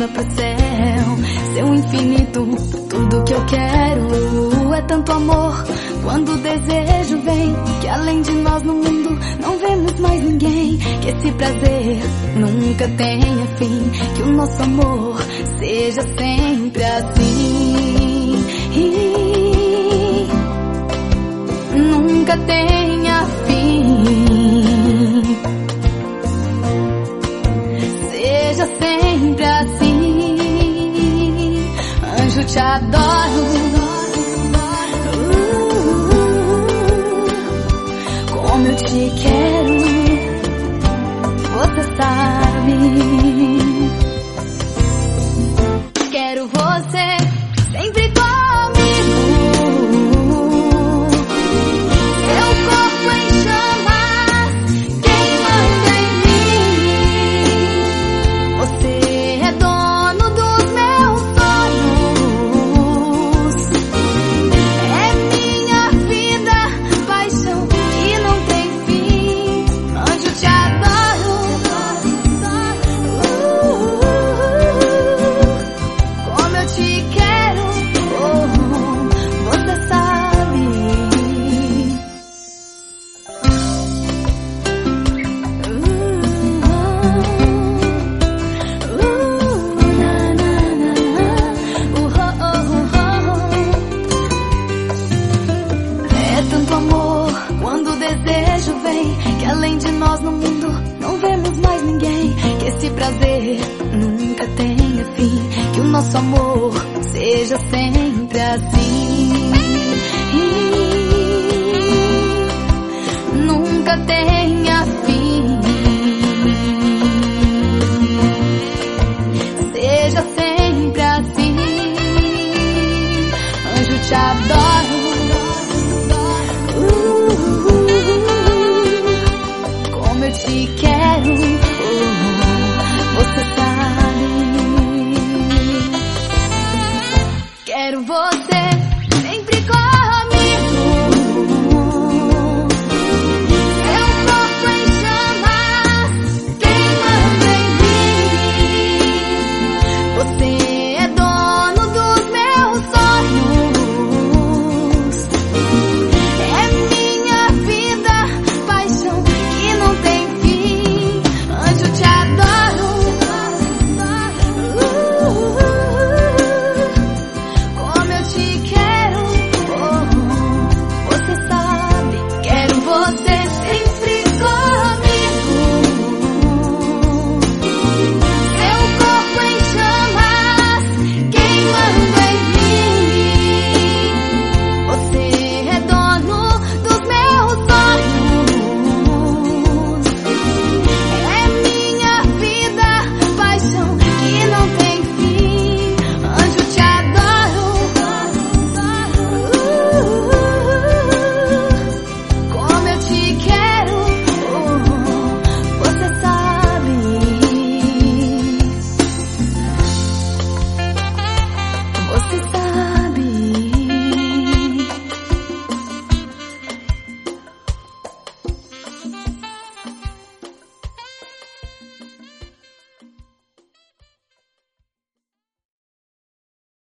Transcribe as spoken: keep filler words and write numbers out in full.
volta pro céu. Seu infinito, tudo que eu quero é tanto amor. Quando o desejo vem, que além de nós no mundo não vemos mais ninguém. Que esse prazer nunca tenha fim, que o nosso amor seja sempre assim. Nunca tenha fim, seja sempre assim. Anjo, te adoro, como eu te quero, você sabe. Quero você sempre comigo, seu corpo em chamas, queimando em mim. Você é dono dos meus sonhos, é minha vida, paixão que não tem fim. Anjo, te adoro, como eu te quero, oh, você sabe. É tanto amor quando o desejo vem, que além de nós no mundo não vemos mais ninguém. Que esse prazer nunca tenha fim, que o nosso amor seja sempre assim. Nunca tenha fim, seja sempre assim. Anjo, te adoro, como eu te quero.